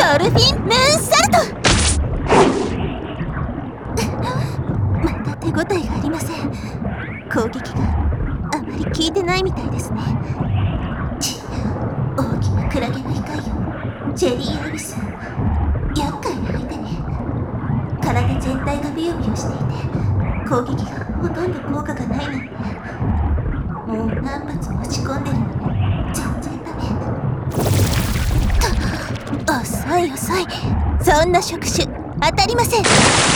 ドルフィンムーンサルト。また手応えがありません。攻撃があまり効いてないみたいですね。大きなクラゲの控えよ、ジェリーアビス。厄介な相手ね。体全体がビヨビヨしていて攻撃がほとんど効果がないなんて。もう何発も打ち込んでるのに全然ダメ。遅い遅い。そんな触手当たりません。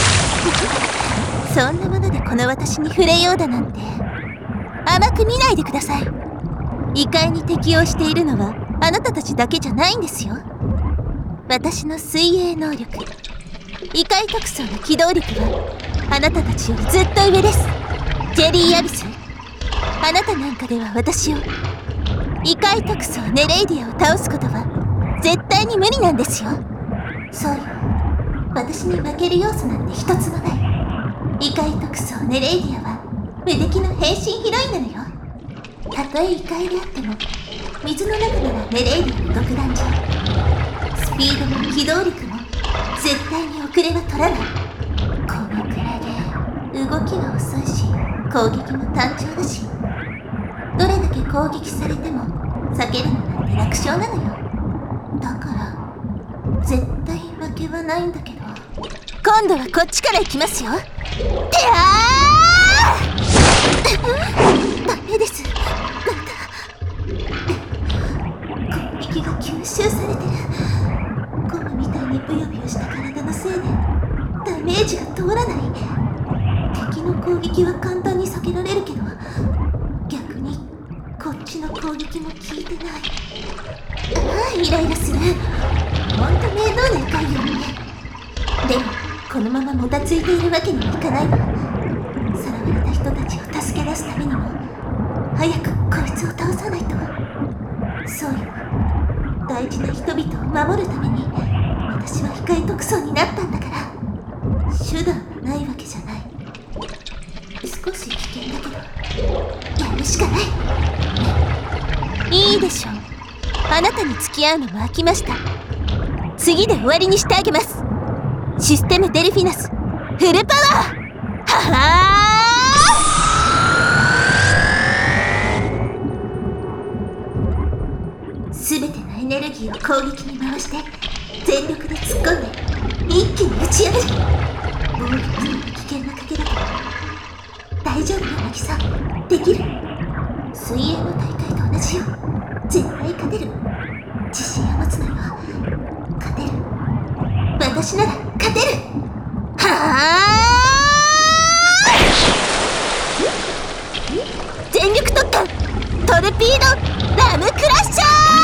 そんなものでこの私に触れようだなんて甘く見ないでください。異界に適応しているのはあなたたちだけじゃないんですよ。私の水泳能力、異界特装の機動力はあなたたちよりずっと上です。ジェリーアビス、あなたなんかでは私を、異界特装ネレイディアを倒すことは絶対に無理なんですよ。そうよ、私に負ける要素なんて一つもない。異界特装ネレイディアは無敵の変身ヒロインなのよ。たとえ異界であっても水の中ならネレイディアの独壇場。スピードも機動力も絶対に遅れは取らない。このクラゲ、動きが遅いし攻撃も単調だし、どれだけ攻撃されても避けるのなんて楽勝なのよ。だから絶対負けはないんだけど。今度はこっちから行きますよ。てあーダメです。攻撃が吸収されてる。ゴムみたいにブヨブヨした体のせいでダメージが通らない。敵の攻撃は簡単に避けられるけど逆にこっちの攻撃も効いてない。ああイライラする。ほんと面倒な怪魚ね。でもこのままもたついているわけにはいかないわ。さらわれた人たちを助け出すためにも早くこいつを倒さないと。そうよ、大事な人々を守るために私は控え特装になったんだから。手段がないわけじゃない。少し危険だけどやるしかない。いいでしょう。あなたに付き合うのも飽きました。次で終わりにしてあげます。システムデルフィナスフルパワー。ははー。すべてのエネルギーを攻撃に回して全力で突っ込んで一気に打ち破る。防御する危険な賭けだけど大丈夫よ、マキさん。できる。水泳の大会と同じよ。絶対勝てる。自信を持つのよ。勝てる。私なら勝てる。はあ。全力特艦トルピードラムクラッシ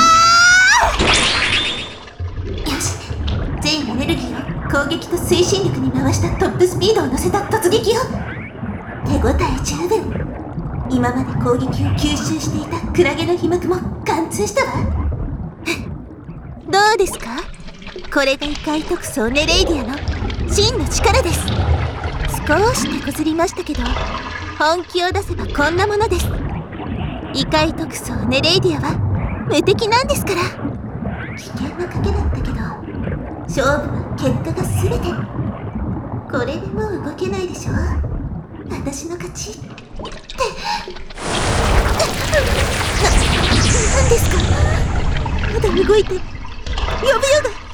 ャー。よし、全エネルギーを攻撃と推進力に回したトップスピードを乗せた突撃よ。手応え十分。今まで攻撃を吸収していたクラゲの被膜も貫通したわ。どうですか？これが異界特装ネレイディアの真の力です。少し手こずりましたけど本気を出せばこんなものです。異界特装ネレイディアは無敵なんですから。危険な賭けだったけど勝負は結果が全て。これでもう動けないでしょ。私の勝ちって。何ですか？まだ動いて呼ぶよが